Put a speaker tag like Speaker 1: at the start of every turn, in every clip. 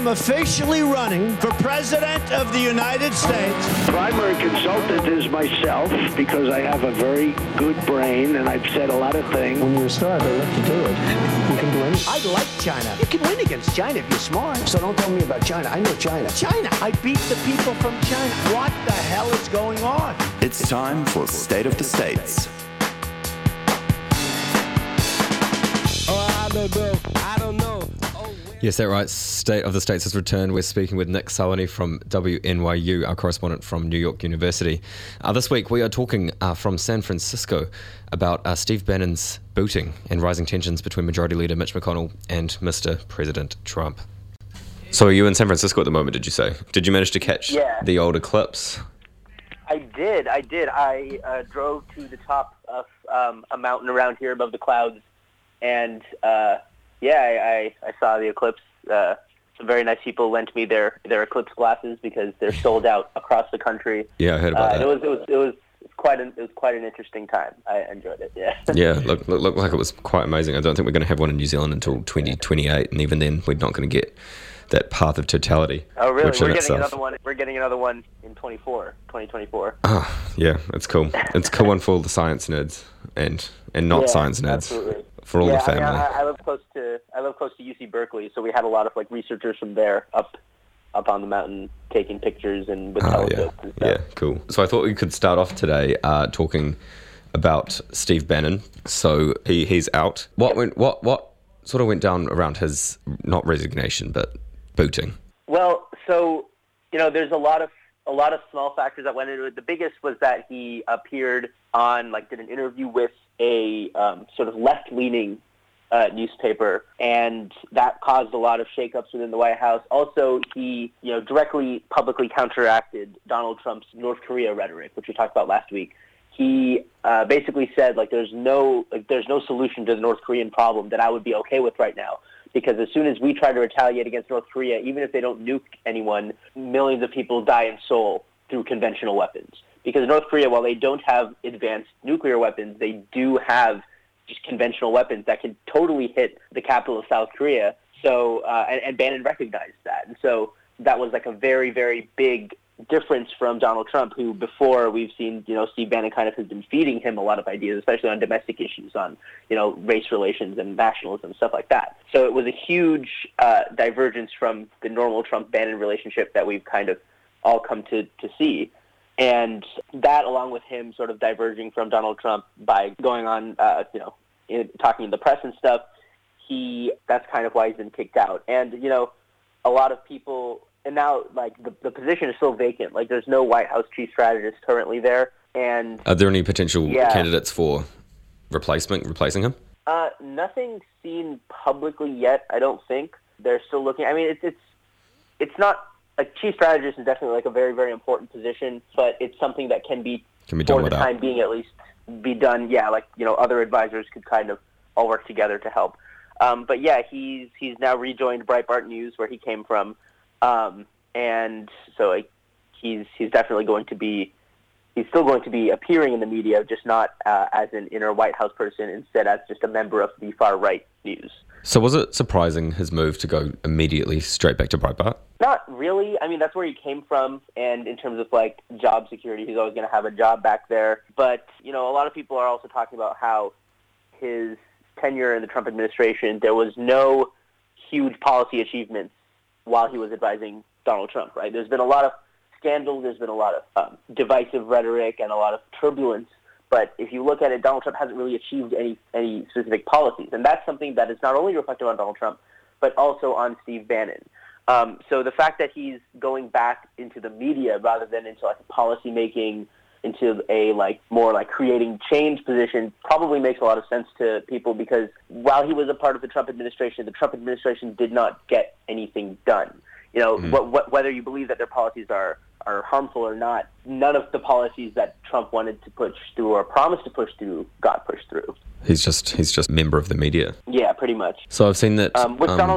Speaker 1: am officially running for President of the United States.
Speaker 2: Primary consultant is myself because I have a very good brain and I've said a lot of things.
Speaker 3: When you're a star, they let you do it. You can do anything.
Speaker 1: I like China. You can win against China if you're smart.
Speaker 3: So don't tell me about China. I know China.
Speaker 1: China. I beat the people from China. What the hell is going on?
Speaker 4: It's time for State of the States.
Speaker 5: I don't know.
Speaker 6: Yes, that's right. State of the States has returned. We're speaking with Nick Sawhney from WNYU, our correspondent from New York University. This week we are talking from San Francisco about Steve Bannon's booting and rising tensions between Majority Leader Mitch McConnell and Mr. President Trump. So are you in San Francisco at the moment, did you say? Did you manage to catch the old eclipse?
Speaker 7: I did. I drove to the top of a mountain around here above the clouds. And, I saw the eclipse. Some very nice people lent me their eclipse glasses because they're sold out across the country.
Speaker 6: Yeah, I heard about that.
Speaker 7: It was quite an interesting time. I enjoyed it, yeah.
Speaker 6: Yeah, looked like it was quite amazing. I don't think we're going to have one in New Zealand until 2028, and even then we're not going to get that path of totality.
Speaker 7: Oh, really? We're getting another one in 2024.
Speaker 6: Oh, yeah, it's cool. It's a cool one for all the science nerds and not science nerds.
Speaker 7: Absolutely.
Speaker 6: For all the family.
Speaker 7: I live close to UC Berkeley, so we had a lot of researchers from there up on the mountain taking pictures and with telescopes and stuff.
Speaker 6: Yeah, cool. So I thought we could start off today talking about Steve Bannon. So he's out. What sort of went down around his not resignation but booting? Well,
Speaker 7: so there's a lot of small factors that went into it. The biggest was that he appeared on did an interview with a sort of left-leaning newspaper, and that caused a lot of shakeups within the White House. Also, he directly publicly counteracted Donald Trump's North Korea rhetoric, which we talked about last week. He basically said there's no solution to the North Korean problem that I would be okay with right now. Because as soon as we try to retaliate against North Korea, even if they don't nuke anyone, millions of people die in Seoul through conventional weapons. Because North Korea, while they don't have advanced nuclear weapons, they do have just conventional weapons that can totally hit the capital of South Korea. So, and Bannon recognized that. And so that was a very, very big difference from Donald Trump, who before we've seen, Steve Bannon kind of has been feeding him a lot of ideas, especially on domestic issues, on, race relations and nationalism, stuff like that. So it was a huge divergence from the normal Trump-Bannon relationship that we've kind of all come to see. And that, along with him sort of diverging from Donald Trump by going on, talking to the press and stuff, that's kind of why he's been kicked out. And, a lot of people, and now, the position is still vacant. There's no White House chief strategist currently there. And
Speaker 6: are there any potential candidates for replacing him?
Speaker 7: Nothing seen publicly yet, I don't think. They're still looking. I mean, it's not... chief strategist is definitely a very, very important position, but it's something that can be done for the time being at least, be done. Yeah, other advisors could kind of all work together to help. But yeah, he's now rejoined Breitbart News where he came from, and so he's definitely going to be. He's still going to be appearing in the media, just not as an inner White House person, instead as just a member of the far-right news.
Speaker 6: So was it surprising, his move to go immediately straight back to Breitbart?
Speaker 7: Not really. I mean, that's where he came from, and in terms of job security, he's always going to have a job back there. But, a lot of people are also talking about how his tenure in the Trump administration, there was no huge policy achievements while he was advising Donald Trump, right? There's been a lot of scandal, there's been a lot of divisive rhetoric and a lot of turbulence, but if you look at it, Donald Trump hasn't really achieved any specific policies, and that's something that is not only reflected on Donald Trump, but also on Steve Bannon. So the fact that he's going back into the media rather than into policy making, into a more creating change position probably makes a lot of sense to people, because while he was a part of the Trump administration did not get anything done. Whether you believe that their policies are harmful or not, none of the policies that Trump wanted to push through or promised to push through got pushed through.
Speaker 6: He's just a member of the media.
Speaker 7: Yeah, pretty much.
Speaker 6: So I've seen that.
Speaker 7: Which Donald Trump was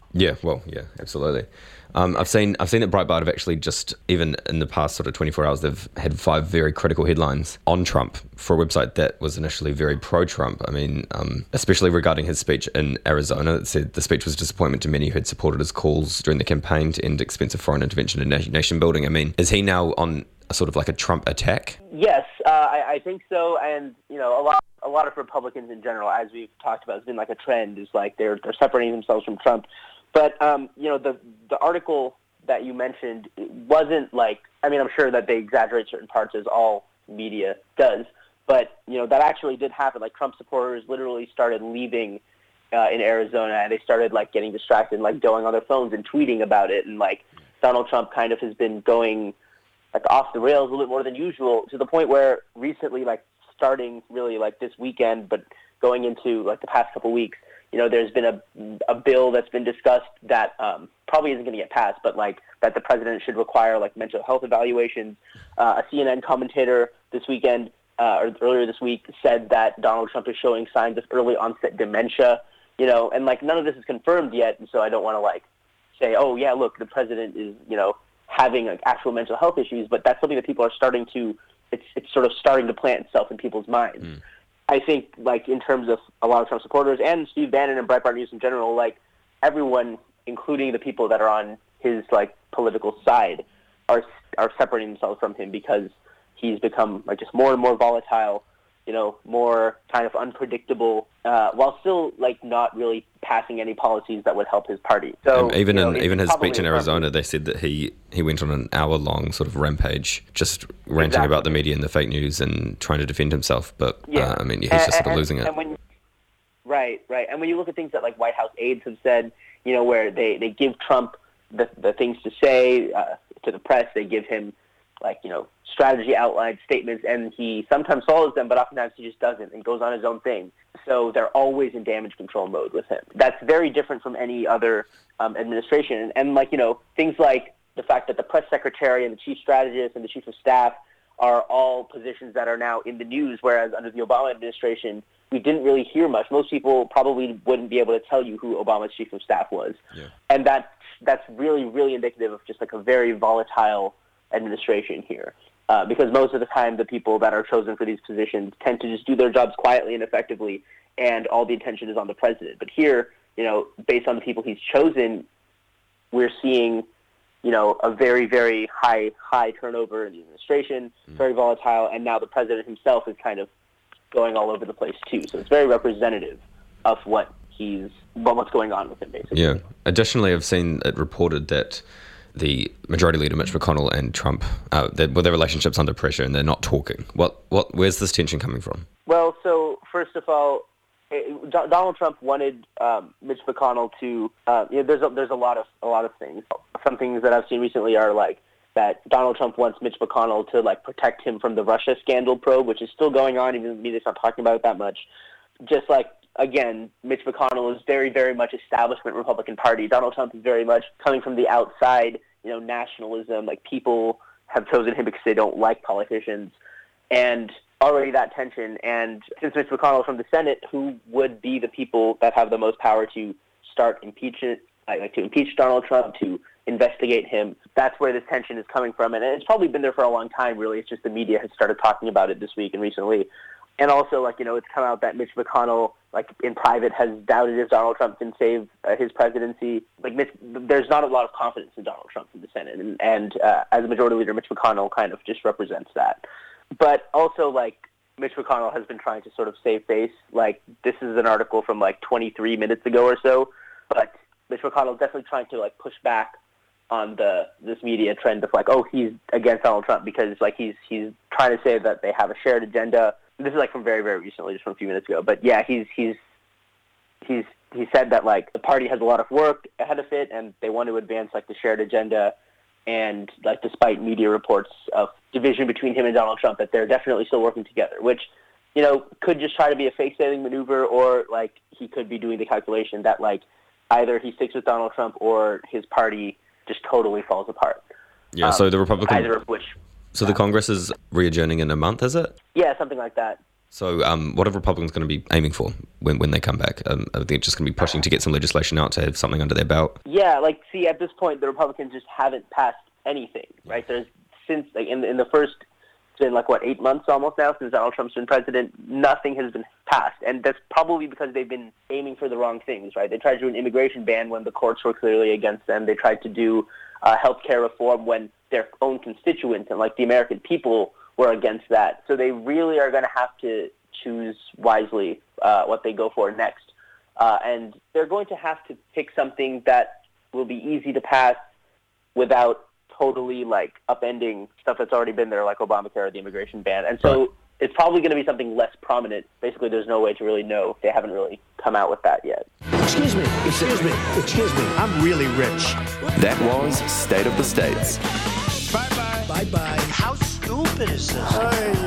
Speaker 6: Yeah, well, yeah, absolutely. I've seen that Breitbart have actually just, even in the past sort of 24 hours, they've had 5 very critical headlines on Trump for a website that was initially very pro-Trump. I mean, especially regarding his speech in Arizona. It said the speech was a disappointment to many who had supported his calls during the campaign to end expensive foreign intervention in nation building. I mean, is he now on a sort of like a Trump attack?
Speaker 7: Yes, I think so. And, a lot of Republicans in general, as we've talked about, has been like a trend, is like they're separating themselves from Trump. But, the article that you mentioned wasn't like, I'm sure that they exaggerate certain parts, as all media does, but, that actually did happen. Like, Trump supporters literally started leaving in Arizona, and they started, like, getting distracted and, like, going on their phones and tweeting about it. And, like, Donald Trump kind of has been going, like, off the rails a little bit more than usual, to the point where recently, like, starting really, like, this weekend, but going into, like, the past couple weeks, there's been a bill that's been discussed that probably isn't going to get passed, but like that the president should require like mental health evaluations. A CNN commentator this weekend or earlier this week said that Donald Trump is showing signs of early onset dementia. And like none of this is confirmed yet, and so I don't want to like say, oh yeah, look, the president is having like actual mental health issues, but that's something that people are starting to. It's sort of starting to plant itself in people's minds. I think, like, in terms of a lot of Trump supporters and Steve Bannon and Breitbart News in general, like, everyone, including the people that are on his, like, political side, are separating themselves from him because he's become, like, just more and more volatile, more kind of unpredictable, while still, like, not really passing any policies that would help his party. So
Speaker 6: even his speech in Arizona, they said that he went on an hour-long sort of rampage, just ranting about the media and the fake news and trying to defend himself. But, he's just sort of losing it.
Speaker 7: Right. And when you look at things that, like, White House aides have said, where they give Trump the things to say to the press, they give him, like, strategy outlined statements, and he sometimes follows them, but oftentimes he just doesn't and goes on his own thing. So they're always in damage control mode with him. That's very different from any other administration. And like, things like the fact that the press secretary and the chief strategist and the chief of staff are all positions that are now in the news, whereas under the Obama administration, we didn't really hear much. Most people probably wouldn't be able to tell you who Obama's chief of staff was. Yeah. And that's really, really indicative of just like a very volatile administration here. Because most of the time the people that are chosen for these positions tend to just do their jobs quietly and effectively, and all the attention is on the president. But here, based on the people he's chosen, we're seeing, a very, very high turnover in the administration, very volatile, and now the president himself is kind of going all over the place too. So it's very representative of what's going on with him, basically.
Speaker 6: Yeah. Additionally, I've seen it reported that the Majority Leader Mitch McConnell and Trump, their relationship's under pressure and they're not talking. Where's this tension coming from?
Speaker 7: Well, so first of all, Donald Trump wanted Mitch McConnell to. There's a lot of things. Some things that I've seen recently are like that Donald Trump wants Mitch McConnell to like protect him from the Russia scandal probe, which is still going on, even though the media's not talking about it that much. Just like, again, Mitch McConnell is very, very much establishment Republican Party. Donald Trump is very much coming from the outside, nationalism. Like, people have chosen him because they don't like politicians. And already that tension. And since Mitch McConnell is from the Senate, who would be the people that have the most power to start impeachment, like to impeach Donald Trump, to investigate him? That's where this tension is coming from. And it's probably been there for a long time, really. It's just the media has started talking about it this week and recently. And also, like, it's come out that Mitch McConnell, like, in private, has doubted if Donald Trump can save his presidency. Like, there's not a lot of confidence in Donald Trump in the Senate. And as a majority leader, Mitch McConnell kind of just represents that. But also, like, Mitch McConnell has been trying to sort of save face. Like, this is an article from, like, 23 minutes ago or so. But Mitch McConnell is definitely trying to, like, push back on this media trend of, like, oh, he's against Donald Trump because, like, he's trying to say that they have a shared agenda. This is, like, from very, very recently, just from a few minutes ago. But, yeah, he said that, like, the party has a lot of work ahead of it, and they want to advance, like, the shared agenda. And, like, despite media reports of division between him and Donald Trump, that they're definitely still working together, which, could just try to be a face-saving maneuver, or, like, he could be doing the calculation that, like, either he sticks with Donald Trump or his party just totally falls apart.
Speaker 6: Yeah, so the Republican...
Speaker 7: Either of which...
Speaker 6: So the Congress is re-adjourning in a month, is it?
Speaker 7: Yeah, something like that.
Speaker 6: So what are Republicans going to be aiming for when they come back? Are they just going to be pushing to get some legislation out to have something under their belt?
Speaker 7: Yeah, at this point, the Republicans just haven't passed anything, right? There's since, in the first, it's been 8 months almost now since Donald Trump's been president, nothing has been passed. And that's probably because they've been aiming for the wrong things, right? They tried to do an immigration ban when the courts were clearly against them. They tried to do healthcare reform when their own constituents and the American people were against that. So they really are going to have to choose wisely what they go for next. And they're going to have to pick something that will be easy to pass without totally upending stuff that's already been there, like Obamacare or the immigration ban. And so it's probably going to be something less prominent. Basically, there's no way to really know. They haven't really come out with that yet.
Speaker 3: Excuse me.
Speaker 1: I'm really rich.
Speaker 4: That was State of the States.
Speaker 1: Bye-bye.
Speaker 3: Bye-bye.
Speaker 1: How stupid is this?